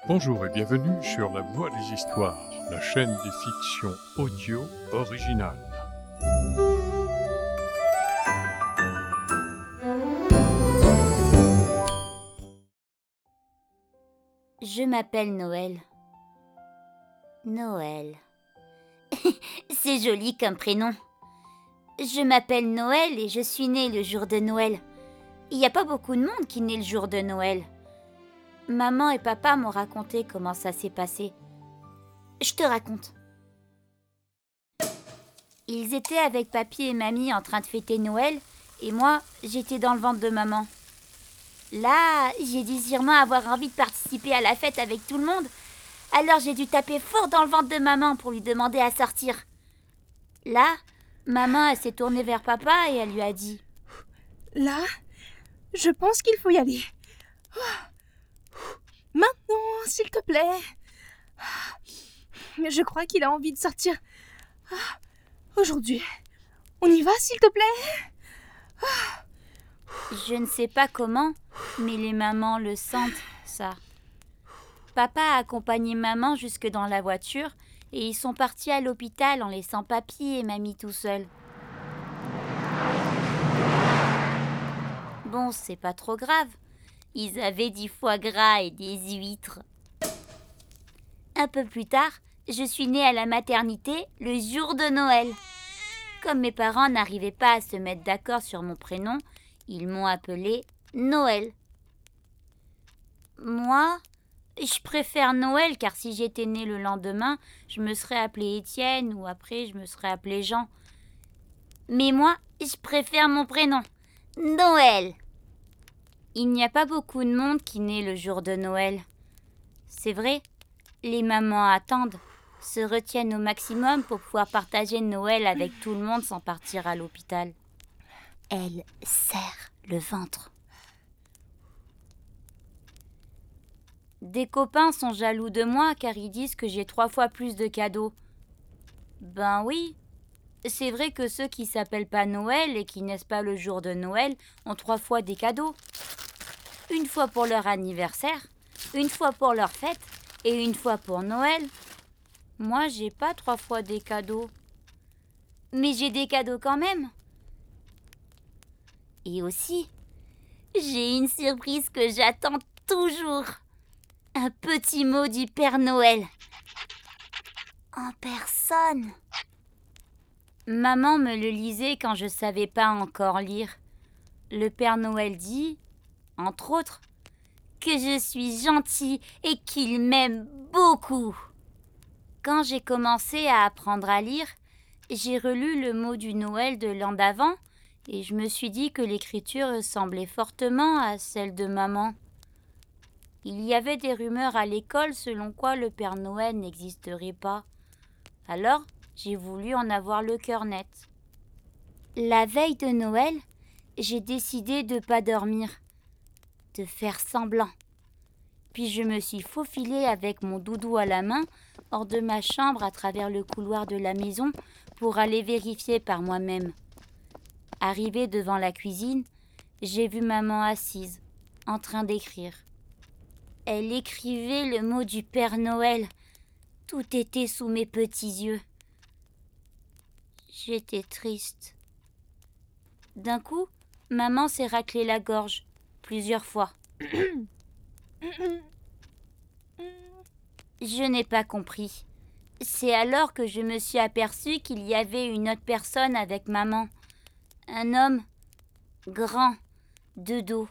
Bonjour et bienvenue sur La Voix des Histoires, la chaîne des fictions audio originales. Je m'appelle Noël. Noël. C'est joli comme prénom. Je m'appelle Noël et je suis née le jour de Noël. Il n'y a pas beaucoup de monde qui naît le jour de Noël. Maman et papa m'ont raconté comment ça s'est passé. Je te raconte. Ils étaient avec papy et mamie en train de fêter Noël et moi, j'étais dans le ventre de maman. Là, j'ai dû sûrement avoir envie de participer à la fête avec tout le monde. Alors j'ai dû taper fort dans le ventre de maman pour lui demander à sortir. Là, maman, elle s'est tournée vers papa et elle lui a dit « Là, je pense qu'il faut y aller. Maintenant, s'il te plaît. Mais je crois qu'il a envie de sortir. Aujourd'hui, on y va, s'il te plaît. » Je ne sais pas comment, mais les mamans le sentent, ça. Papa a accompagné maman jusque dans la voiture et ils sont partis à l'hôpital en laissant papy et mamie tout seuls. Bon, c'est pas trop grave. Ils avaient du foie gras et des huîtres. Un peu plus tard, je suis née à la maternité le jour de Noël. Comme mes parents n'arrivaient pas à se mettre d'accord sur mon prénom, ils m'ont appelée Noël. Moi, je préfère Noël car si j'étais née le lendemain, je me serais appelée Étienne ou après je me serais appelée Jean. Mais moi, je préfère mon prénom, Noël. Il n'y a pas beaucoup de monde qui naît le jour de Noël. C'est vrai, les mamans attendent, se retiennent au maximum pour pouvoir partager Noël avec tout le monde sans partir à l'hôpital. Elle serre le ventre. Des copains sont jaloux de moi car ils disent que j'ai 3 fois plus de cadeaux. Ben oui, c'est vrai que ceux qui s'appellent pas Noël et qui naissent pas le jour de Noël ont 3 fois des cadeaux. Une fois pour leur anniversaire, une fois pour leur fête et une fois pour Noël. Moi, j'ai pas 3 fois des cadeaux. Mais j'ai des cadeaux quand même. Et aussi, j'ai une surprise que j'attends toujours. Un petit mot du Père Noël. En personne. Maman me le lisait quand je savais pas encore lire. Le Père Noël dit, entre autres, que je suis gentil et qu'il m'aime beaucoup. Quand j'ai commencé à apprendre à lire, j'ai relu le mot du Noël de l'an d'avant et je me suis dit que l'écriture ressemblait fortement à celle de maman. Il y avait des rumeurs à l'école selon quoi le Père Noël n'existerait pas. Alors, j'ai voulu en avoir le cœur net. La veille de Noël, j'ai décidé de ne pas dormir, de faire semblant. Puis je me suis faufilée avec mon doudou à la main hors de ma chambre à travers le couloir de la maison pour aller vérifier par moi-même. Arrivée devant la cuisine, j'ai vu maman assise, en train d'écrire. Elle écrivait le mot du Père Noël. Tout était sous mes petits yeux. J'étais triste. D'un coup, maman s'est raclée la gorge, plusieurs fois. Je n'ai pas compris. C'est alors que je me suis aperçue qu'il y avait une autre personne avec maman. Un homme, grand, de dos.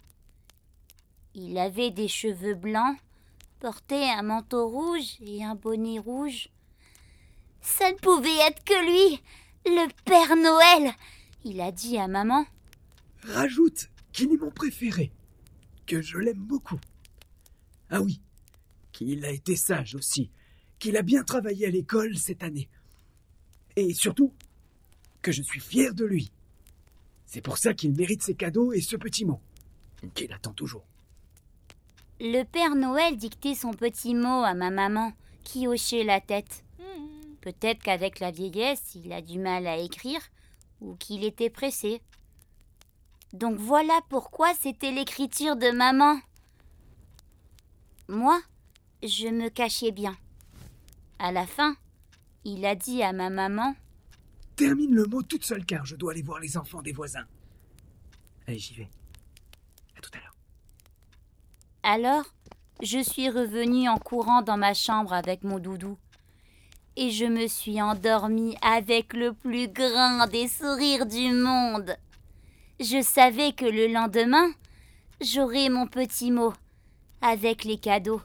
Il avait des cheveux blancs, portait un manteau rouge et un bonnet rouge. Ça ne pouvait être que lui, le Père Noël, il a dit à maman. Rajoute qu'il est mon préféré, que je l'aime beaucoup. Ah oui, qu'il a été sage aussi, qu'il a bien travaillé à l'école cette année. Et surtout, que je suis fier de lui. C'est pour ça qu'il mérite ses cadeaux et ce petit mot, qu'il attend toujours. Le Père Noël dictait son petit mot à ma maman, qui hochait la tête. Peut-être qu'avec la vieillesse, il a du mal à écrire, ou qu'il était pressé. Donc voilà pourquoi c'était l'écriture de maman. Moi, Je me cachais bien. À la fin, il a dit à ma maman: Termine le mot toute seule car je dois aller voir les enfants des voisins. Allez, j'y vais. À tout à l'heure. Alors, je suis revenue en courant dans ma chambre avec mon doudou. Et je me suis endormie avec le plus grand des sourires du monde. Je savais que le lendemain, j'aurais mon petit mot avec les cadeaux.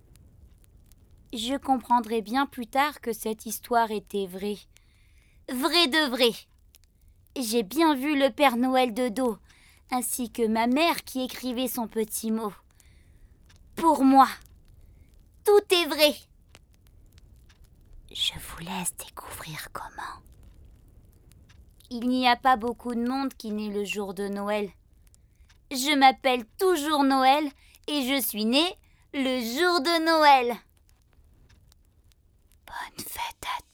Je comprendrai bien plus tard que cette histoire était vraie. Vraie de vrai. J'ai bien vu le Père Noël de dos, ainsi que ma mère qui écrivait son petit mot. Pour moi, tout est vrai. Je vous laisse découvrir comment. Il n'y a pas beaucoup de monde qui naît le jour de Noël. Je m'appelle toujours Noël et je suis née le jour de Noël. Bonne fête à tous.